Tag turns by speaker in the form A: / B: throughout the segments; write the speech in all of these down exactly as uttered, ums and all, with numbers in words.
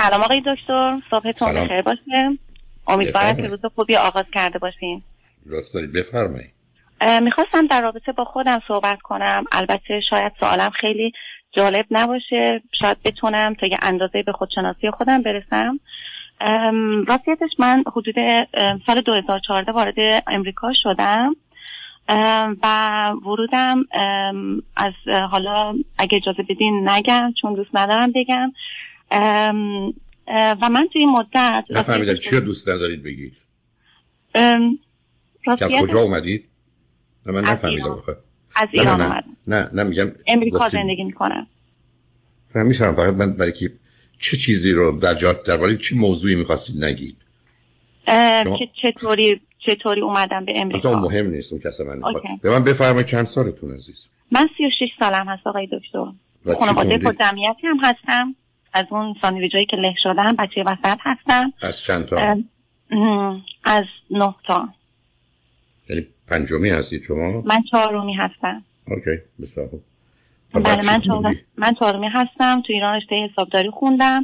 A: سلام آقای دکتر، صبحتون بخیر باشه. امیدوارم که روز خوبی آغاز کرده باشین.
B: لطف دارید بفرمایید.
A: میخواستم در رابطه با خودم صحبت کنم. البته شاید سوالم خیلی جالب نباشه، شاید بتونم تا یه اندازه به خودشناسی خودم برسم. راستیتش من حدود سال دو هزار و چهارده وارد امریکا شدم و ورودم از، حالا اگه اجازه بدین نگم چون دوست ندارم بگم، و من توی این مدت
B: نفهمیدم چی رو دوست ندارید بگید. که از کجا اومدید؟ نه من نفهمیدم.
A: از ایران اومدم.
B: نه نه میگم
A: امریکا گفتید... زندگی میکنم.
B: نه میشم فقط من برای که چه چیزی رو در جات درباره چی موضوعی میخواستید نگید؟
A: شما... که چطوری چطوری اومدم به امریکا؟
B: اصلا مهم نیست اون کسا من به من بفرمایید چند سالتون عزیز؟
A: من سی و شش سالم هست آقای دکتر. خانواده پر جمعیتی هم هستم. از اون ساندویچایی که له شدن بچه وسط هستم.
B: از چند تا؟
A: از نه تا.
B: یعنی پنجمی هستید شما؟
A: من چهارمی هستم.
B: اوکی بسیار خوب.
A: بله من چهارمی من چهارمی هستم. تو ایران رشته حسابداری خوندم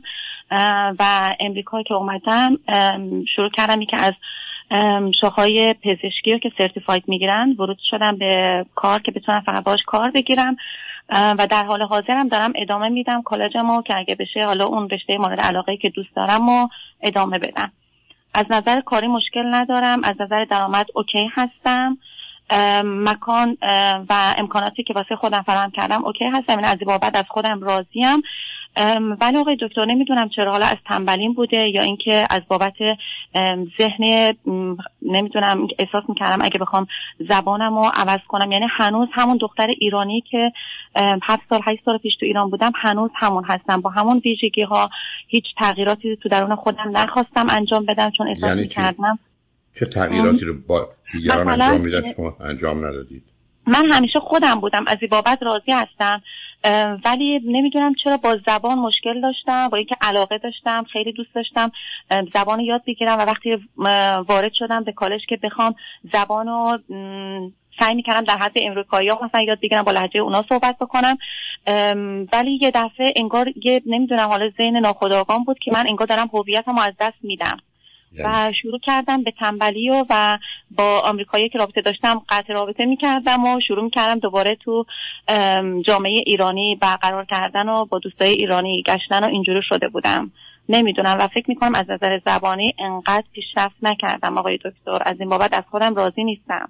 A: و امریکا که اومدم شروع کردم که از شاخه‌های پزشکی رو که سرتیفاید میگیرن ورود شدم به کار که بتونم فقط باش کار بگیرم و در حال حاضرم دارم ادامه میدم کالجمو که اگه بشه حالا اون رشته مورد علاقه‌ای که دوست دارم رو ادامه بدم. از نظر کاری مشکل ندارم، از نظر درآمد اوکی هستم، مکان و امکاناتی که واسه خودم فراهم کردم اوکی هستم، این از این بابت از خودم راضیم. ولی آقای دکتر نمیدونم چرا، حالا از تنبلیم بوده یا اینکه از بابت ذهن، نمیدونم، احساس میکردم اگه بخوام زبانم رو عوض کنم، یعنی هنوز همون دختر ایرانی که هفت سال هشت سال پیش تو ایران بودم هنوز همون هستم، با همون ویژگی ها. هیچ تغییراتی تو درون خودم نخواستم انجام بدم چون احساس یعنی میکردم
B: چه تغییراتی رو با دیگران انجام میدن شما انجام ندادید؟
A: من همیشه خودم بودم، از این بابت راضی هستم، ولی نمیدونم چرا با زبان مشکل داشتم، با اینکه علاقه داشتم، خیلی دوست داشتم زبان رو یاد بگیرم و وقتی وارد شدم به کالج که بخوام زبان رو سعی میکردم در حد امریکایی ها مثلا یاد بگیرم، با لهجه اونا صحبت بکنم، ولی یه دفعه انگار یه نمیدونم حالا ذهن ناخودآگاه بود که من انگار دارم هویتمو از دست میدم و شروع کردم به تنبلی و, و با آمریکایی که رابطه داشتم قطع رابطه میکردم و شروع میکردم دوباره تو جامعه ایرانی برقرار کردن و با دوستای ایرانی گشتن و اینجوری شده بودم. نمیدونم و فکر میکنم از نظر زبانی انقدر پیشرفت نکردم آقای دکتر، از این بابت از خودم راضی نیستم.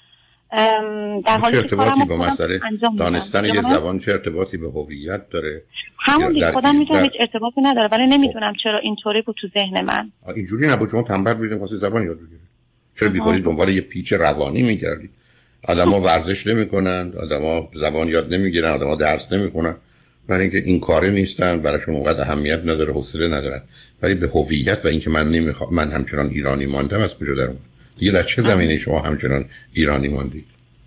B: در حالی که ارتباطی با مسئله دانستن یه زبان چه ارتباطی به هویت داره؟
A: همون دیگه خودم میتونم هیچ ارتباطی نداره، ولی نمیدونم چرا اینطوری بود تو ذهن من.
B: اینجوری نبود شما تنبل بودید واسه زبان یاد بگیرید؟ چرا بیخودی دنبال یه پیچ روانی میگردید؟ آدما ورزش نمیکنن، آدما زبان یاد نمیگیرن، آدما درس نمیخونن، برای اینکه این کاره نیستن، براشون اونقدر اهمیت نداره، حوصله ندارن. ولی به هویت و اینکه من نمیخوام من همچنان ایرانی ماندم از کجا در اومد؟ دیگه در چه زمینه شما همچنان ایرانی ماندید؟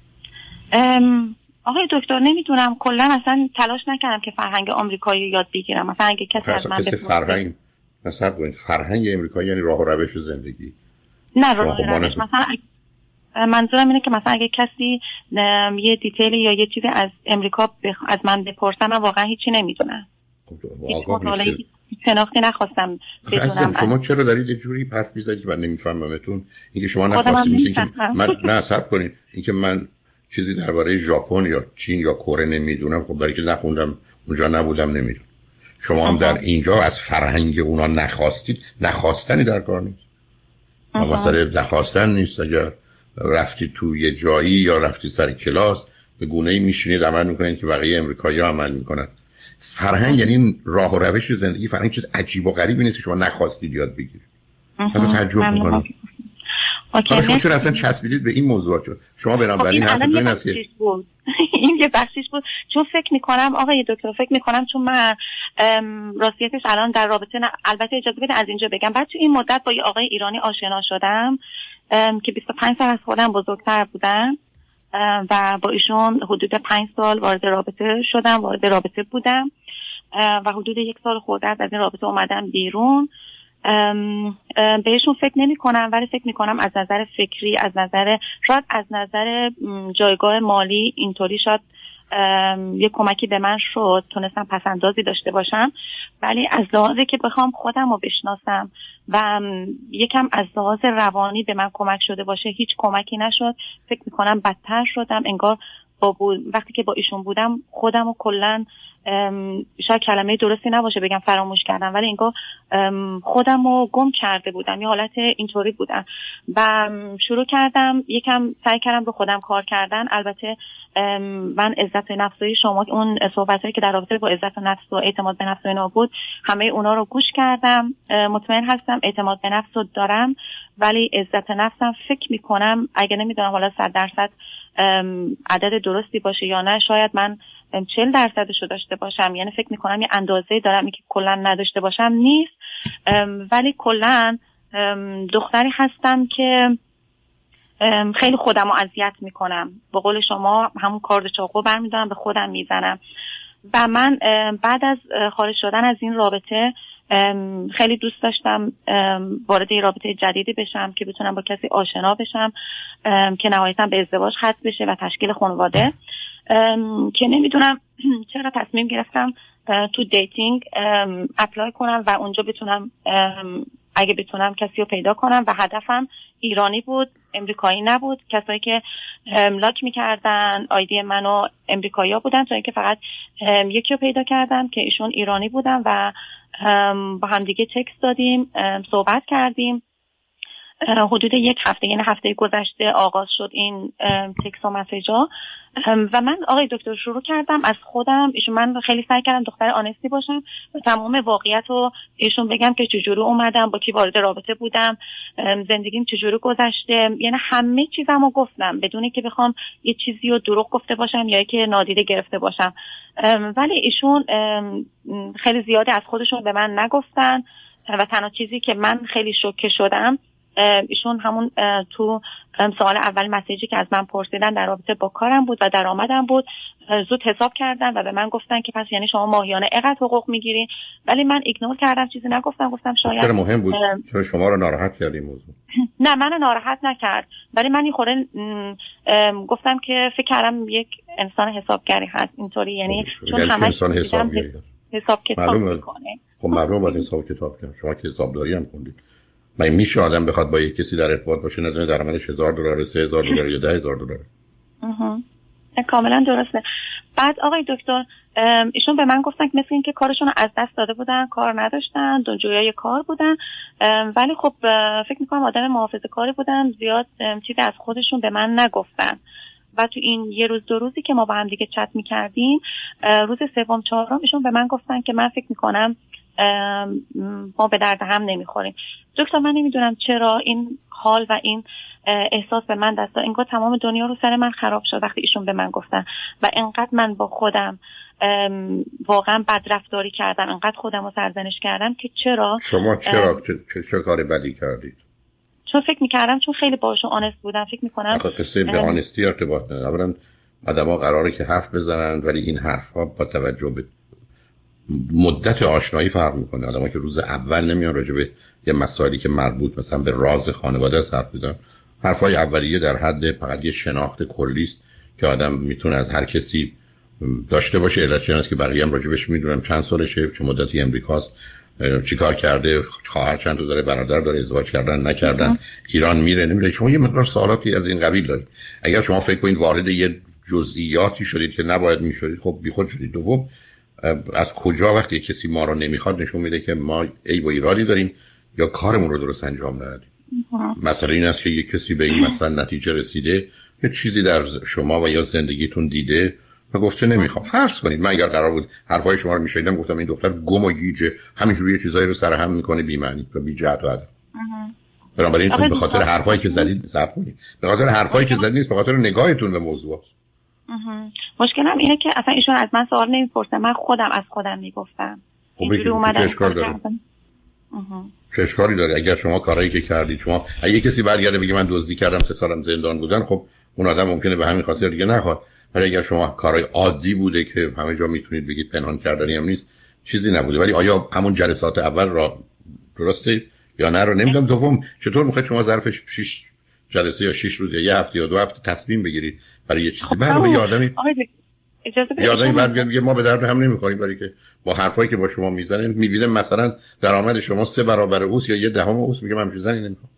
A: ام آقای دکتر نمیدونم، کلا اصلا تلاش نکردم که فرهنگ آمریکایی یاد بگیرم. مثلا اگه کسی از من بپرسه فرهنگ
B: مثلا فرهنگ آمریکایی یعنی راه و روش زندگی،
A: نه راه و روش، مثلا منظورم اینه که مثلا اگه کسی یه دیتیل یا یه چیزی از امریکا بخ... از من بپرسه من واقعا هیچی نمیدونم.
B: خب
A: شناختی نخواستم بدونم.
B: شما چرا دارید یه جوری حرف میزنید که من نمیفهممتون؟ اینکه شما نخواستید که من نه صبر کنید، اینکه من چیزی درباره ژاپن یا چین یا کره نمیدونم، خب برای که نخوندم اونجا نبودم نمیدونم. شما هم در اینجا از فرهنگ اونا نخواستید، نخواستنی در کار نیست. مثلا نخواستن نیست. اگر رفتید تو یه جایی یا رفتید سر کلاس به گونه‌ای میشینید عمل میکنید که بقیه امریکایی‌ها عمل میکنن. فرهنگ یعنی راه و روش زندگی. فرهنگ چیز عجیب و غریبی نیست که شما نخواستید یاد بگیرید. مثلا تعجب میکنم. حالا شما چرا اصلا چسبیدید به این موضوع؟ شما بنابراین حرفتون این است که
A: این یه بخشش بود، چون فکر میکنم آقای دکتر فکر میکنم چون من راستیتش الان در رابطه نه، البته اجازه بدید از اینجا بگم، بعد تو این مدت با یه آقای ایرانی آشنا شدم که بیست و پنج سال از خودم بزرگتر بودن و با ایشون حدود پنج سال وارد رابطه شدم، وارد رابطه بودم و حدود یک سال خورده از این رابطه اومدم بیرون. بهشون فکر نمی کنم، ولی فکر می کنم از نظر فکری، از نظر شاید از نظر جایگاه مالی اینطوری شاید یه کمکی به من شد، تونستم پسندازی داشته باشم، ولی از لحاظی که بخوام خودم رو بشناسم و یکم از لحاظ روانی به من کمک شده باشه هیچ کمکی نشد. فکر میکنم بدتر شدم. انگار با بود وقتی که با ایشون بودم خودم رو کلن شاید کلمه درستی نباشه بگم فراموش کردم، ولی انگار خودم رو گم کرده بودم، یه حالت اینطوری بودم و شروع کردم یکم سعی کردم رو خودم کار کردن. البته من عزت نفسی شما اون صحبتایی که در رابطه با عزت نفس و اعتماد به نفس و اینا بود همه اونا رو گوش کردم. مطمئن هستم اعتماد به نفس رو دارم، ولی عزت نفسم فکر میکنم اگه نمیدونم حالا صد درصد عدد درستی باشه یا نه، شاید من چهل درصدش رو داشته باشم، یعنی فکر میکنم یه اندازه دارم که کلا نداشته باشم نیست، ولی کلا دختری هستم که خیلی خودم رو اذیت میکنم. به قول شما همون کارد چاقو برمیدارم به خودم میزنم و من بعد از خارج شدن از این رابطه خیلی دوست داشتم وارد یه رابطه جدیدی بشم که بتونم با کسی آشنا بشم که نهایتاً به ازدواج ختم بشه و تشکیل خانواده، که نمیدونم چرا تصمیم گرفتم تو دیتینگ اپلای کنم و اونجا بتونم اگه بتونم کسی رو پیدا کنم و هدفم ایرانی بود، امریکایی نبود. کسایی که لاک میکردن آیدی منو امریکایی ها بودن، تا اینکه فقط یکی رو پیدا کردم که ایشون ایرانی بودن و با هم دیگه تکست دادیم، صحبت کردیم. حدود یک هفته یعنی هفته گذشته آغاز شد این تکست و مسیجا و من آقای دکتر شروع کردم از خودم. ایشون من خیلی سعی کردم دختر آنستی باشم و تمام واقعیت رو ایشون بگم که چجوری اومدم، با کی وارد رابطه بودم، زندگیم چجوری گذشته، یعنی همه چیزم رو گفتم بدون که بخوام یه چیزی رو دروغ گفته باشم یا که نادیده گرفته باشم. ولی ایشون خیلی زیاده از خودشون به من نگفتن و تنها چیزی که من خیلی شوکه شدم ایشون همون تو سوال اول مسیجی که از من پرسیدن در رابطه با کارم بود و درآمدم بود، زود حساب کردن و به من گفتن که پس یعنی شما ماهیانه اینقدر حقوق میگیری، ولی من ایگنور کردم، چیزی نگفتم. گفتم شاید
B: چرا مهم بود؟ چرا شما رو ناراحت کرد این موضوع؟
A: نه منو ناراحت نکرد، ولی من این خوره گفتم که فکر کردم یک انسان حسابگری هست اینطوری، یعنی چون همه
B: انسان حسابگری
A: حساب کتاب میکنه.
B: خب معلومه باید حساب کتاب کنه. شما که حسابداری هم خوندید. من میشه آدم بخواد با یک کسی در ارتباط باشه ندونه درآمدش هزار دلار، سه هزار دلار یا ده هزار دلار؟
A: اها کاملا درسته. بعد آقای دکتر ایشون به من گفتن که مثل این که کارشون رو از دست داده بودن، کار نداشتن، دنجویای کار بودن، ولی خب فکر میکنم آدم محافظه‌کاری بودن، زیاد چیزی از خودشون به من نگفتن. و تو این یه روز دو روزی که ما با هم دیگه چت میکردیم، روز سوم چهارم ایشون به من گفتن که من فکر میکنم ما به درد هم نمیخوریم. دکتر من نمیدونم چرا این حال و این احساس به من دست داد، انگار تمام دنیا رو سر من خراب شد وقتی ایشون به من گفتن و انقدر من با خودم واقعا بدرفتاری کردم، انقدر خودم رو سرزنش کردم که چرا
B: شما چرا چه, چه, چه کار بدی کردید؟
A: چون فکر میکردم چون خیلی باشون آنست بودم، فکر میکنم
B: آخه قصه به آنستی ارتباط نداره. اولا آدم‌ها قراره که حرف بزنن، ولی این حرف‌ها با توجه به مدت آشنایی فرق میکنه. آدم‌ها که روز اول نمیان راجع به یه مسائلی که مربوط مثلا به راز خانواده است حرف بزنن. حرفای اولیه در حد فقط یه شناخت کلی است که آدم میتونه از هر کسی داشته باشه. علتش اینه که بقیه هم راجبش میدونن چند سالشه، چه مدتی امریکاست، چیکار کرده، خواهر چند تا داره، برادر داره، ازدواج کردن نکردن، ایران میره نمیره. شما یه مقدار سوالاتی از این قبیل دارید. اگر شما فکر کنید وارد یه جزئیاتی شدید که نباید میشدید، خب بیخود شدید. دوم از کجا وقتی کسی ما رو نمیخواد نشون میده که ما عیب و ایرادی داریم یا کارمون رو درست انجام ندادیم. مثلا این است که یک کسی به این مثلا نتیجه رسیده، یه چیزی در شما و یا زندگیتون دیده و گفته نمیخوام. فرض کنید من اگر قرار بود حرفای شما رو میشنیدم گفتم این دختر گم و گیجه، همینجوری یه چیزایی رو سرهم میکنه بی معنی و بی جهت و هدف. بنابراین به خاطر حرفایی که زدید صبر کنید. به خاطر حرفایی که زدید نیست، به خاطر نگاهتون به موضوع است.
A: مشکلم اینه که اصلا ایشون از من سوال نمیپرسن، من خودم از خودم میگفتم. اینجوری اومدم. چه اشکال داره؟
B: چه اشکالی داره؟ اگر شما کارایی که کردید، شما اگه کسی برگرده بگه من دزدی کردم سه سالم زندان بودن، خب اون آدم ممکنه به همین خاطر دیگه نخواد. ولی اگر شما کارای عادی بوده که همه جا میتونید بگید پنهان کردنی هم نیست، چیزی نبوده، ولی آیا همون جلسات اول را درسته یا نه رو نمیدونم. دوم چطور میخواید شما ظرف شش جلسه یا شش روز یا یه هفته یا دو هفته تصمیم بگیرید برای یه چیزی؟
A: خب
B: برای یه آدمی یادم بعد میگه ما به درد هم نمیخوریم، برای که با حرفایی که با شما میزنن میبینه مثلا درآمد شما سه برابر اوست یا یه دهم اوست، میگه من چیزی نمیخوام.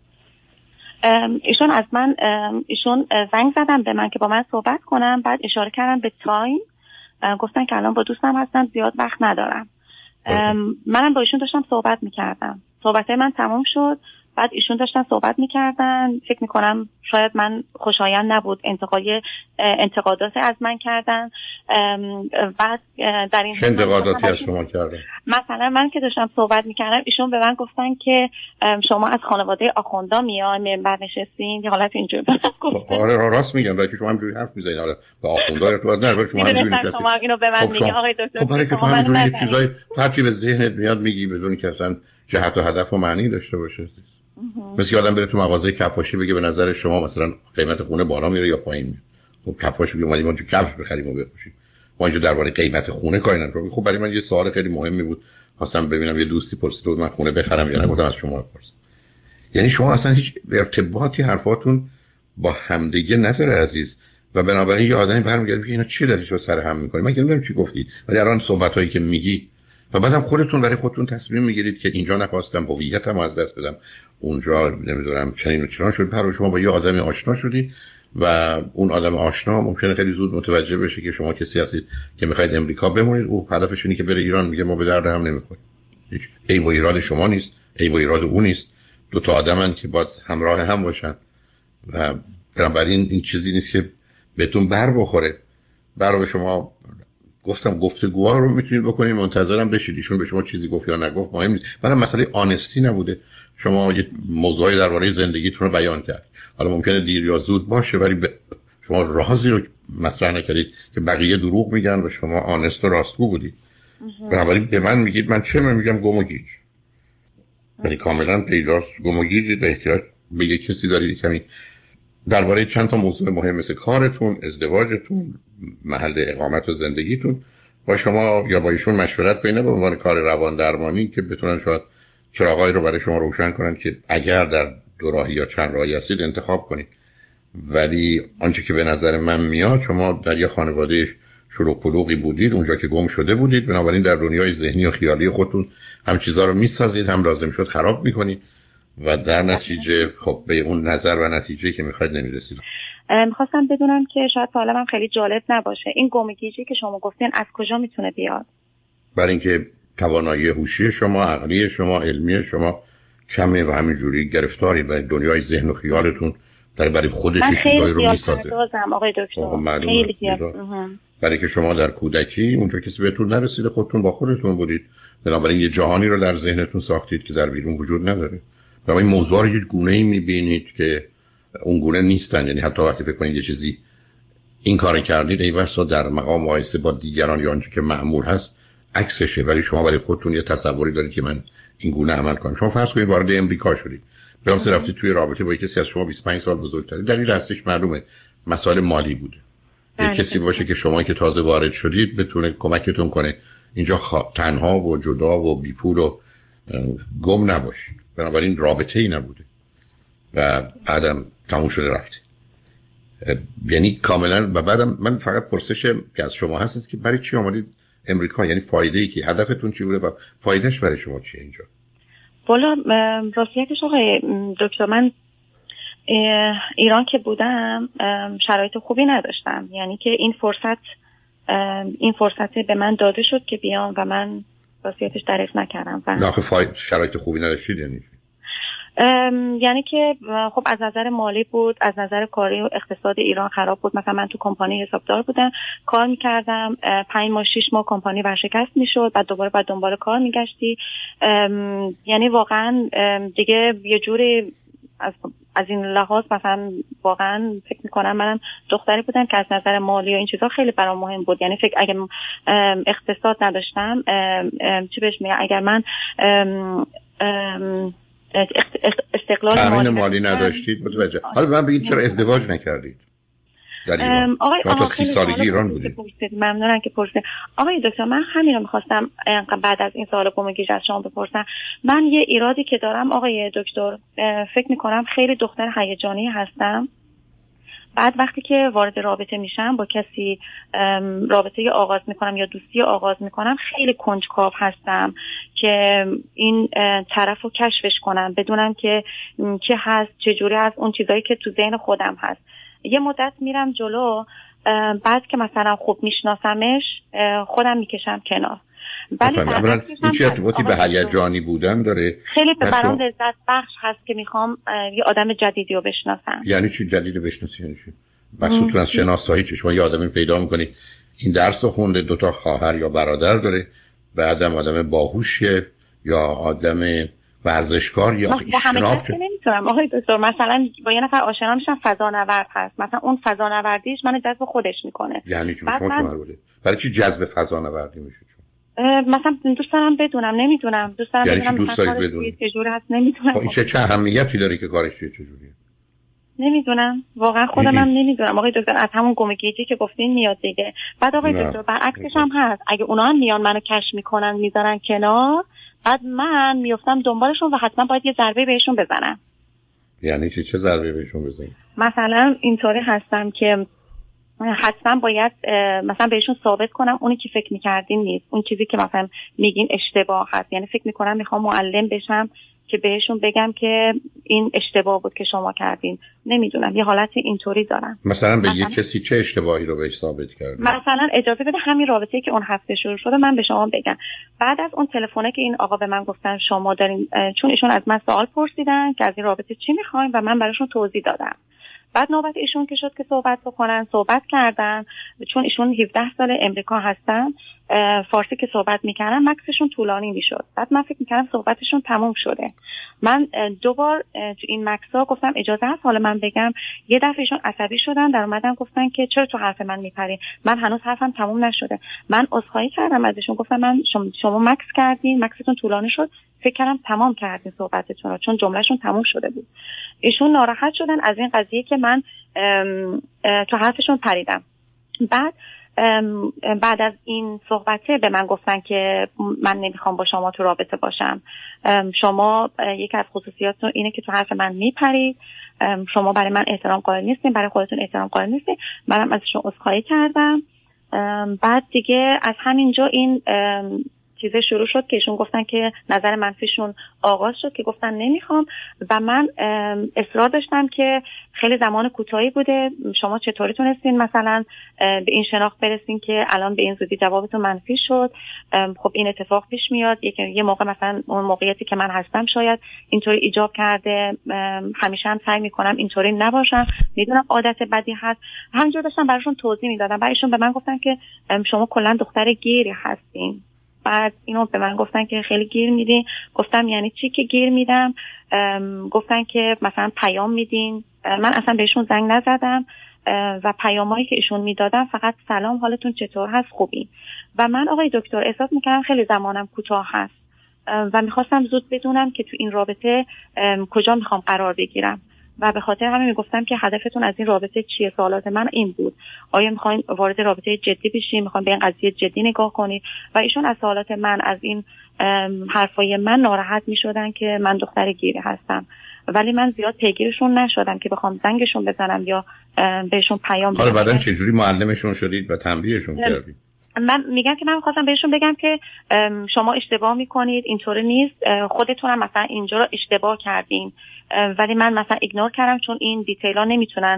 A: ایشون از من ایشون زنگ زدن به من که با من صحبت کنم، بعد اشاره کردن به تایم، گفتن که الان با دوستم هستم زیاد وقت ندارم. منم با ایشون داشتم صحبت میکردم، صحبتای من تمام شد، بعد ایشون داشتن صحبت میکردن، فکر میکنم شاید من خوشایند نبود، انتقای انتقادات از من کردن. بعد در این
B: چه انتقاداتی از شما کردن؟
A: مثلا من که داشتم صحبت میکردم ایشون به من گفتن که شما از خانواده آخوندا میای، منبر نشستین، یه حالت اینجوری گفتن.
B: آره راست میگم، ولی شما همینجوری حرف میزنید. آره با آخوندا ارتباط نداره، شما همینجوری نشستید. شما
A: اینو به من میگی آقای دکتر.
B: خب برای که تو همینجوری یه چیزای هرچی به ذهنت میاد میگی بدون که اصلا جهت و هدف و معنی داشته باشه. مثل آدم بره تو مغازه کفاشی بگه به نظر شما مثلا قیمت خونه بالا میره یا پایین میره. خب کفاش میگه اومدیم اونجا کفش بخریم و بپوشیم، ما اینجا درباره قیمت خونه کاری نداریم. خب برای من یه سوال خیلی مهمی بود، خواستم ببینم یه دوستی پرسید من خونه بخرم یا نه، گفتم از شما بپرسم. یعنی شما اصلا هیچ ارتباطی حرفاتون با همدیگه نداره عزیز، و بنابراین یه آدمی برمیگرده میگه اینا چی دارید رو سر هم میکنید. من که نمیدونم چی گفتید، ولی الان صحبتایی که میگی و بعدم خودتون برای خودتون تصمیم میگیرید که اینجا نخواستم هویتم از دست بدم، اونجا نمیدونم چنین و چنان شد. پر شما با یه آدمی آشنا شدید و اون آدم آشنا ممکنه خیلی زود متوجه بشه که شما کسی هستید که میخواید امریکا بمونید، او هدفش اینه که بره ایران، میگه ما به درد هم نمیخوریم. هیچ عیب و ایراد شما نیست، عیب و ایراد اون نیست، دو تا آدمن که باید همراه هم باشن و بنابراین این چیزی نیست که بهتون بر بخوره. برای شما گفتم گفتگوها رو میتونید بکنید، منتظرم بشید ایشون به شما چیزی گفت یا نگفت مهم نیست. برای مسئله آنستی نبوده، شما یه موضوعی درباره زندگیتون رو بیان کرد، حالا ممکنه دیر یا زود باشه ولی ب... شما رازی رو مطرح نکردید که بقیه دروغ میگن و شما آنست و راستگو بودید. بنابراین به من میگید من چه من میگم گم و گیج، ولی کاملا پیداست گم و گیجید و احتیاج به یک کسی دارید کمی درباره چند تا موضوع مهم مثل کارتون، ازدواجتون، محل اقامت و زندگیتون با شما یا با ایشون مشورت کنید، به عنوان کار روان درمانی که بتونن شاید چراغایی رو برای شما روشن کنن که اگر در دو راهی یا چند راهی هستید انتخاب کنید. ولی آنچه که به نظر من میاد شما در یه خانواده شلوغ پلوغی بودید، اونجا که گم شده بودید، بنابراین در دنیای ذهنی و خیالی خودتون هم چیزا رو میسازید هم لازم شد خراب میکنید و در نتیجه خب به اون نظر و نتیجه که میخواید نمیرسید.
A: میخواستم بدونم که شاید سوالم هم خیلی جالب نباشه، این گمگیجی که شما گفتین از کجا میتونه بیاد؟
B: برای اینکه توانایی هوشی شما، عقلی شما، علمی شما کمه و همینجوری گرفتاری به دنیای ذهن و خیالتون در برای خودش چیزایی رو میسازه.
A: من آقای دکتر خیلی زیاد.
B: برای که شما در کودکی اونجا کسی بهتون نرسیده، خودتون با خودتون بودید، بنابراین یه جهانی رو در ذهنتون ساختید که در بیرون وجود نداره. بنابراین موضوع رو یه گونه‌ای می‌بینید که اون گونه نیستن. یعنی حتی وقتی فکر کنید یه چیزی این کار کردید ای بسا در مقام مقایسه با دیگران یا آنچه که معمول هست عکسشه، ولی شما برای خودتون یه تصوری دارید که من این گونه عمل کنم. شما فرض کنید وارد امریکا شدید، برام رفتید توی رابطه با کسی از شما بیست و پنج سال بزرگتره، دلیل اصلیش معلومه مسائل مالی بوده. یه کسی باشه که شما که تازه وارد شدید بتونه کمکتون کنه اینجا خوا... تنها و جدا و بی پول و گم نباشید. بنابراین رابطه ای نبوده و بعدم تموم شده رفته. یعنی کاملا. و بعدم من فقط پرسش که از شما هست که برای چی آمدید امریکا، یعنی فایده ای که هدفتون چی بوده و فایدهش برای شما چیه اینجا؟
A: والا راستیتش آقای دکتر من ایران که بودم شرایط خوبی نداشتم، یعنی که این فرصت این فرصت به من داده شد که بیام و من راستیتش دریغ نکردم.
B: نه آخه فاید شرایط خوبی نداشتید یعنی
A: یعنی که خب از نظر مالی بود، از نظر کاری و اقتصاد ایران خراب بود. مثلا من تو کمپانی حسابدار بودم، کار میکردم، پنج ماه شش ماه کمپانی ورشکست میشد، بعد دوباره بعد دنبال کار میگشتی. یعنی واقعا دیگه یه جوری از از این لحاظ مثلا واقعا فکر میکنم منم دختری بودم که از نظر مالی و این چیزا خیلی برام مهم بود. یعنی فکر اگه اقتصاد نداشتم چی بهش میگم، اگر من استقلال
B: تامین مالی نداشتید متوجه. حالا من بگید چرا ازدواج نکردید در ایران؟ چون تا سی سالگی ایران بودید.
A: ممنونم که پرسید. آقای دکتر من همین رو میخواستم بعد از این سوال گمگیج از شما بپرسم. من یه ایرادی که دارم آقای دکتر، فکر میکنم خیلی دختر هیجانی هستم بعد وقتی که وارد رابطه میشم با کسی، رابطه آغاز میکنم یا دوستی آغاز میکنم، خیلی کنجکاو هستم که این طرف رو کشفش کنم، بدونم که چه هست، چجوری هست، اون چیزایی که تو ذهن خودم هست. یه مدت میرم جلو، بعد که مثلا خوب میشناسمش خودم میکشم کنار.
B: ولی این چه ارتباطی به هیجانی بودن داره؟
A: خیلی برام لذت بخش هست که میخوام یه آدم جدیدی رو بشناسم.
B: یعنی چی جدید رو بشناسی؟ یعنی چی؟ مقصودتون از شناسایی چه؟ شما یه آدمی پیدا میکنید این درس رو خونده، دوتا خواهر یا برادر داره، بعدم آدم باهوشه یا آدم ورزشکار یا
A: اشتراک چه؟ نمیتونم آقای دکتر، مثلا با یه نفر آشنا میشم فضانورد هست، مثلا اون فضانوردیش منو جذب خودش میکنه.
B: یعنی چی؟ شما چه مربوطه؟ برای چی جذب فضانوردی میشه؟
A: مثلا دوست دارم بدونم، نمیدونم دوست دارم
B: یعنی
A: بدونم
B: دوست دارید بدونید
A: چه جوری هست، نمیدونم.
B: این چه چه اهمیتی داره که کارش چه جوریه؟
A: نمیدونم واقعا خودم هم نمیدونم آقای دکتر. از همون گمگیجی که گفتین میاد دیگه. بعد آقای دکتر برعکسش هم هست، اگه اونا هم میان منو کشف میکنن میذارن کنار، بعد من میافتم دنبالشون و حتما باید یه ضربه بهشون بزنم.
B: یعنی چی؟ چه ضربه بهشون بزنید؟
A: مثلا اینطوری هستم که حتما باید مثلا بهشون ثابت کنم اونی که فکر میکردین نیست، اون چیزی که مثلا میگین اشتباه هست. یعنی فکر میکنم میخوام معلم بشم که بهشون بگم که این اشتباه بود که شما کردین. نمیدونم یه حالت اینطوری دارم.
B: مثلا به یه کسی چه اشتباهی رو بهش ثابت کردین؟
A: مثلا اجازه بده همین رابطه‌ای که اون هفته شروع شده من به شما بگم. بعد از اون تلفنه که این آقا به من گفتن شما دارین، چون ایشون از من سوال پرسیدن که از این رابطه چی میخواین و من براشون توضیح دادم. بعد نوبت ایشون که شد که صحبت بکنن، صحبت کردن. چون ایشون هفده سال امریکا هستن، فارسی که صحبت میکردن مکسشون طولانی میشد. بعد من فکر میکردم صحبتشون تموم شده. من دوبار تو این مکسا گفتم اجازه هست حالا من بگم. یه دفعه ایشون عصبی شدن، در اومدن گفتن که چرا تو حرف من میپری؟ من هنوز حرفم تموم نشده. من عذرخواهی کردم ازشون، گفتم من شما, شما مکس کردین، مکستون طولانی شد، فکر کردم تمام کردین صحبتتون رو، چون جملهشون تموم شده بود. ایشون ناراحت شدن از این قضیه که من ام ام تو حرفشون پریدم. بعد بعد از این صحبته به من گفتن که من نمیخوام با شما تو رابطه باشم. شما یکی از خصوصیاتتون اینه که تو حرف من میپرید، شما برای من احترام قائل نیستین، برای خودتون احترام قائل نیستین. منم ازشون عذرخواهی کردم. بعد دیگه از همینجا این چیزه شروع شد که ایشون گفتن که نظر منفیشون آغاز شد که گفتن نمیخوام و من اصرار داشتم که خیلی زمان کوتاهی بوده، شما چطوری تونستین مثلا به این شناخت برسین که الان به این زودی جوابتون منفی شد؟ خب این اتفاق پیش میاد، یه موقع مثلا اون موقعیتی که من هستم شاید اینطوری ایجاب کرده، همیشه هم سعی میکنم اینطوری نباشم، میدونم عادت بدی هست. همینجور داشتم براشون توضیح میدادم و ایشون به من گفتن که شما کلا دختر گیری هستین. بعد اینو به من گفتن که خیلی گیر میدین. گفتم یعنی چی که گیر میدم؟ گفتن که مثلا پیام میدین. من اصلا بهشون زنگ نزدم و پیامایی که ایشون میدادن فقط سلام حالتون چطور هست، خوبی؟ و من آقای دکتر احساس میکردم خیلی زمانم کوتاه هست و میخواستم زود بدونم که تو این رابطه کجا میخوام قرار بگیرم و به خاطر همین میگفتم که هدفتون از این رابطه چیه؟ سوالات من این بود. آیا میخواین وارد رابطه جدی بشین؟ میخواین به این قضیه جدی نگاه کنید؟ و ایشون از سوالات من، از این حرفای من ناراحت میشدن که من دختر گیری هستم، ولی من زیاد پیگیرشون نشدم که بخوام زنگشون بزنم یا بهشون پیام بدم.
B: حالا بعدن چجوری معلمشون شدید و تنبیهشون کردید؟
A: من میگم که من می‌خواستم بهشون بگم که شما اشتباه میکنید، اینطوری نیست، خودتونم مثلا اینجا رو اشتباه کردین، ولی من مثلا ایگنور کردم چون این دیتیلا نمیتونن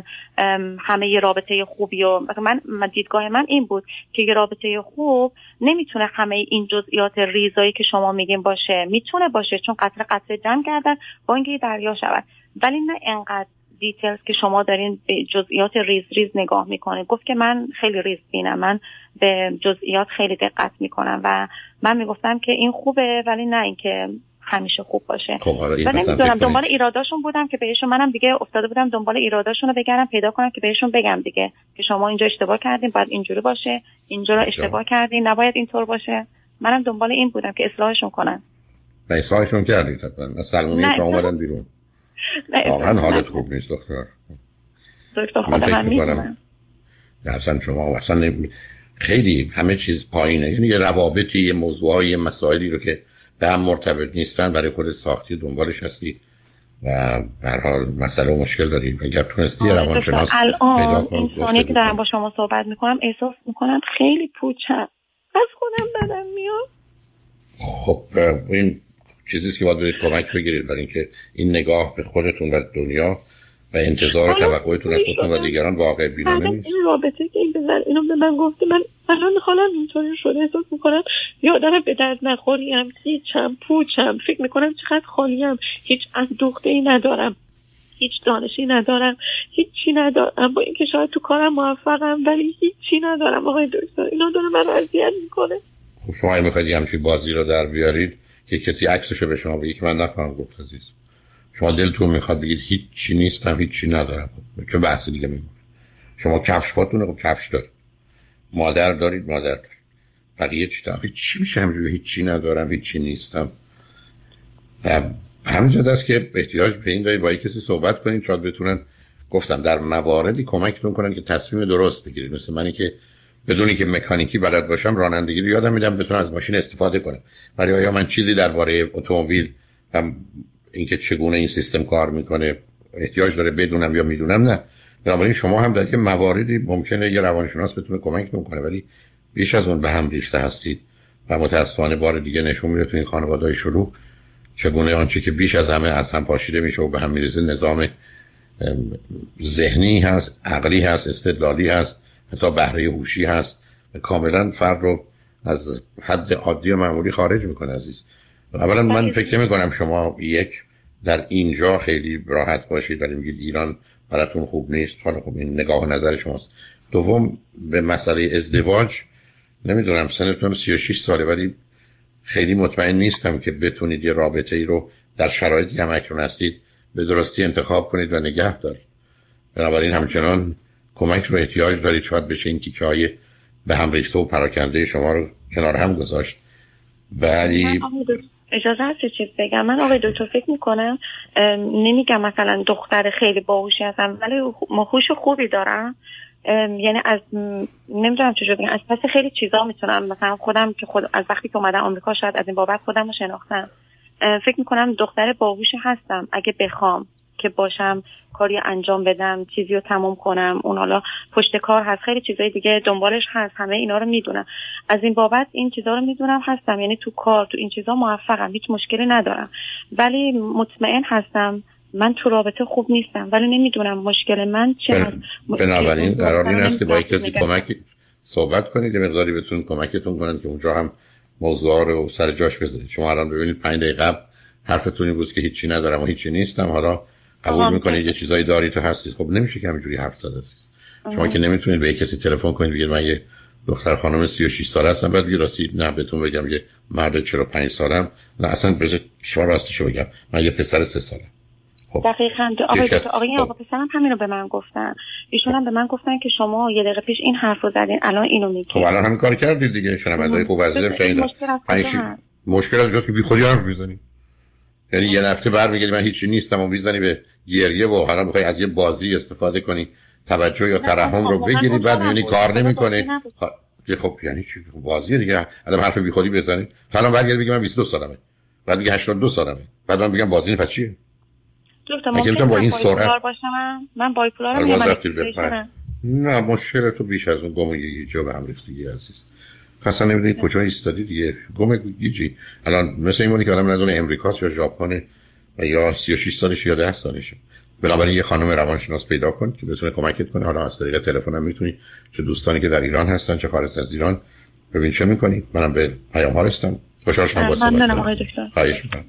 A: همه ی رابطه خوبی و من دیدگاه من این بود که یه رابطه خوب نمیتونه همه این جزئیات ریزایی که شما میگین باشه. میتونه باشه چون قطره قطره جمع کردن بانگی دریا شود، ولی نه انقدر دیتیلز که شما دارین به جزئیات ریز ریز نگاه میکنه. گفت که من خیلی ریز بینم، من به جزئیات خیلی دقت میکنم و من میگفتم که این خوبه ولی نه اینکه همیشه خوب باشه.
B: خب
A: و نمیدونم دنبال ایراداشون بودم که بهشون، منم دیگه افتاده بودم دنبال ایراداشون رو بگردم پیدا کنم که بهشون بگم دیگه که شما اینجا اشتباه کردین، باید اینجوری باشه، اینجا رو اشتباه کردین، نباید اینطور باشه. منم دنبال این بودم که اصلاحشون کنن.
B: و اصلاحشون کردید حتما. سلمونی شما اومدن بیرون. واقعا حالت خوب نیست دختر.
A: دکتر خودم هم میدونم.
B: اصلا شما اصلا خیلی همه چیز پایینه، یعنی یه روابطی، یه موضوعی، یه مسائلی رو که به هم مرتبط نیستن برای خودت ساختی و دنبالش هستی و به هر حال مسئله و مشکل دارید. اگر تونستی روانشناس
A: پیدا کن. اینسانی که دارم با شما صحبت میکنم احساس میکنم خیلی پوچم، از خودم بدم میاد.
B: خب این چیزیست که باید برید کمک بگیرید برای اینکه این نگاه به خودتون و دنیا و انتظار و توقعتون از خودتون و دیگران واقع بینانه نیست.
A: این رابطه که این بزن اینو به من گفته، من الان حالم اینطوری شده، احساس میکنم یا دارم به درد نخوریم، هیچم، پوچم، فکر میکنم چقدر خالیم، هیچ اندوخته‌ای ندارم، هیچ دانشی ندارم، هیچی ندارم، با اینکه شاید تو کارم موفقم ولی هیچی ندارم. آقای دکتر اینا داره من اذیت میکنه.
B: خب شما میخواید همچین بازی رو در بیارید که کسی عکسشو به شما بگه که من نخواهم گفت عزیز. شما دلتون میخواد بگید هیچی نیستم، هیچی ندارم، خب چه بحث دیگه میمونه؟ شما کفش پاتونه، خب کفش دارید، مادر دارید، مادر دارید، بقیه چی دارید؟ چی میشه همجوری هیچی ندارم، هیچی نیستم؟ همینجا است که احتیاج به این دارید با کسی صحبت کنید شاید بتونن، گفتم در مواردی کمکتون کنن که تصمیم درست بگیرید. مثل منی که بدونی که مکانیکی بلد باشم رانندگی رو یادم میدم بتونم از ماشین استفاده کنم، ولی آیا من چیزی درباره اتومبیل هم اینکه چگونه این سیستم کار میکنه احتیاج داره بدونم یا میدونم؟ نه. بنابراین شما هم در یه مواردی ممکنه یه روانشناس بتونه کمکتون کنه ولی بیش از اون به هم ریخته هستید و متاسفانه بار دیگه نشون میده تو این خانواده‌های شروع چگونه آنچه که بیش از همه از هم پاشیده میشه و به هم میریزه نظام ذهنی هست، عقلی هست، استدلالی هست، حتی بهره هوشی هست، کاملا فرد رو از حد عادی و معمولی خارج میکنه عزیز. اولا من فکر نمی کنم شما یک در اینجا خیلی راحت باشید ولی میگید ایران براتون خوب نیست. حالا خب این نگاه و نظر شماست. دوم به مسئله ازدواج نمیدونم، سنتون سی و شش ساله ولی خیلی مطمئن نیستم که بتونید یه رابطه ای رو در شرایطی هم اکنون هستید به درستی انتخاب کنید و نگه دارید. بنابراین همچنان کمک رو احتیاج دارید. شاید بشه این تیکه های به هم ریخته و پراکنده شما رو کنار هم گذاشت. ولی
A: اجازه هست چیز بگم؟ من آقای دکتر فکر میکنم، نمیگم مثلا دختر خیلی باهوشی هستم ولی هوش خوبی دارم، یعنی از نمیدونم چجوری بگم، از پس خیلی چیزا میتونم، مثلا خودم که خود از وقتی که اومدم آمریکا شاید از این بابت خودم رو شناختم، فکر میکنم دختر باهوشی هستم اگه بخوام که باشم کاری انجام بدم، چیزی رو تمام کنم. اون حالا پشت کار هست، خیلی چیزای دیگه دنبالش هست، همه اینا رو میدونم. از این بابت این چیزا رو میدونم هستم، یعنی تو کار تو این چیزا موفقم، هیچ مشکلی ندارم ولی مطمئن هستم من تو رابطه خوب نیستم ولی نمیدونم مشکل من چه هست.
B: بنابراین قرار این است که با کسی کمک صحبت کنید، یه مقداری بتون کمکتون کنن که اونجا هم موضوع رو سر جاش بذارید. شما الان ببینید پنج دقیقه قبل حرفتون این بود که هیچی ندارم و هیچی نیستم، حالا قبول میکنید یه چیزایی دارید تو هستید. خب نمیشه که همینجوری حرف زد عزیز. شما که نمیتونید به کسی تلفن کنید بگید من یه دختر خانم سی و شش ساله هستم بعد بگید راستی نه بهتون بگم یه مرد چهل و پنج سالم، نه اصلا بذار شما راستشو بگم من یه پسر سه سالم. خب
A: دقیقاً آقای دکتر آقای آقا پسرم همین رو به من گفتن، ایشون هم به من گفتن که شما یه دقیقه پیش این حرفو زدین الان اینو میگید.
B: خب الان همین کار کردید دیگه. شنونده‌های خوب عزیزم شنیدن مشکل از جاست که بیخودی حرف میزنی، یعنی یه هفته برمیگردی من هیچی نیستم و میزنی به گریه و حالا میخوای از یه بازی استفاده کنی توجه یا ترحم رو بگیری بعد میبینی کار نمیکنه. خب یعنی چی بازیه دیگه؟ آدم حرف بیخودی بزنی حالا برگردی بگی من بیست و دو سالمه بعد میگه هشتاد و دو سالمه بعد من میگم بازی پس چیه؟
A: دکتر ممکنه با این سرعت باشم من بایپولارم یا من
B: نه مشکل تو بیش از اون گمگی جا به هم ریختگی عزیز. اصلا نمیدونی کجا ایستادی دیگه. گمگی الان مثل اینونی که آدم ندونه امریکاست یا ژاپن و یا سی و شش سالشه یا ده سالشه. بنابراین یه خانم روانشناس پیدا کن که بتونه کمکت کنه. حالا از طریق تلفن هم میتونی، چه دوستانی که در ایران هستن چه خارج از ایران، ببین چه میکنی. منم به پیام ها رسیدم. خوشحال شدم با صحبت.
A: ممنونم آقای دکتر.
B: خواهش می‌کنم.